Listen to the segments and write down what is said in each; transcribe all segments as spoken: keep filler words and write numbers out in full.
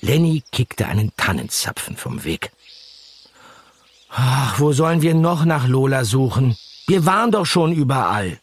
Lenny kickte einen Tannenzapfen vom Weg. »Ach, wo sollen wir noch nach Lola suchen? Wir waren doch schon überall.«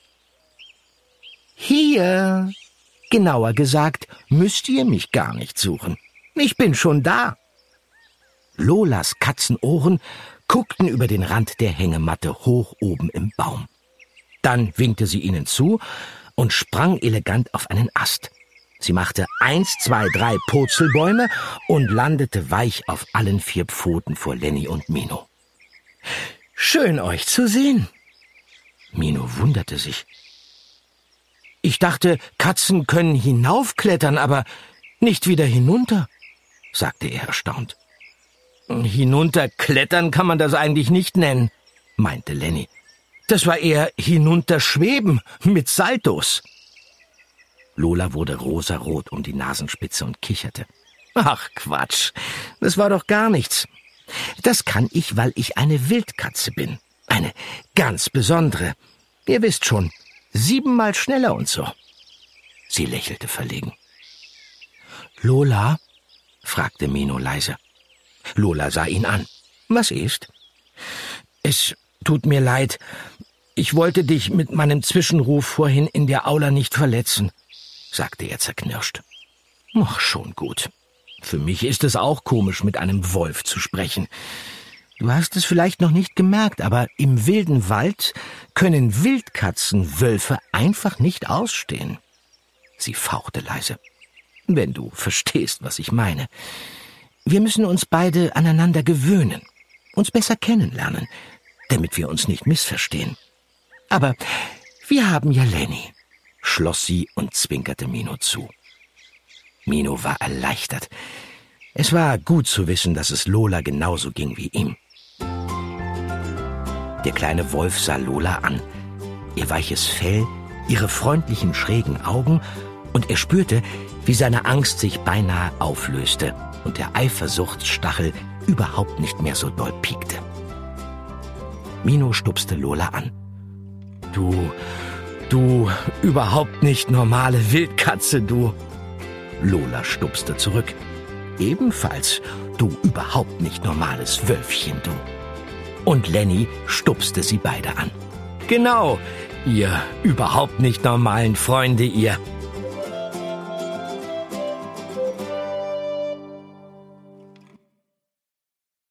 »Hier. Genauer gesagt, müsst ihr mich gar nicht suchen. Ich bin schon da.« Lolas Katzenohren guckten über den Rand der Hängematte hoch oben im Baum. Dann winkte sie ihnen zu und sprang elegant auf einen Ast. Sie machte eins, zwei, drei Purzelbäume und landete weich auf allen vier Pfoten vor Lenny und Mino. »Schön, euch zu sehen.« Mino wunderte sich. »Ich dachte, Katzen können hinaufklettern, aber nicht wieder hinunter«, sagte er erstaunt. »Hinunterklettern kann man das eigentlich nicht nennen«, meinte Lenny. »Das war eher hinunterschweben mit Saltos.« Lola wurde rosarot um die Nasenspitze und kicherte. »Ach, Quatsch, das war doch gar nichts. Das kann ich, weil ich eine Wildkatze bin. Eine ganz besondere. Ihr wisst schon, siebenmal schneller und so.« Sie lächelte verlegen. »Lola?« fragte Mino leise. Lola sah ihn an. »Was ist?« »Es tut mir leid. Ich wollte dich mit meinem Zwischenruf vorhin in der Aula nicht verletzen«, sagte er zerknirscht. »Ach, schon gut. Für mich ist es auch komisch, mit einem Wolf zu sprechen. Du hast es vielleicht noch nicht gemerkt, aber im wilden Wald können Wildkatzen Wölfe einfach nicht ausstehen.« Sie fauchte leise. »Wenn du verstehst, was ich meine. Wir müssen uns beide aneinander gewöhnen, uns besser kennenlernen, damit wir uns nicht missverstehen. Aber wir haben ja Lenny«, schloss sie und zwinkerte Mino zu. Mino war erleichtert. Es war gut zu wissen, dass es Lola genauso ging wie ihm. Der kleine Wolf sah Lola an. Ihr weiches Fell, ihre freundlichen, schrägen Augen, und er spürte, wie seine Angst sich beinahe auflöste und der Eifersuchtsstachel überhaupt nicht mehr so doll piekte. Mino stupste Lola an. »Du, du, überhaupt nicht normale Wildkatze, du!« Lola stupste zurück. »Ebenfalls, du überhaupt nicht normales Wölfchen, du!« Und Lenny stupste sie beide an. »Genau, ihr überhaupt nicht normalen Freunde, ihr!«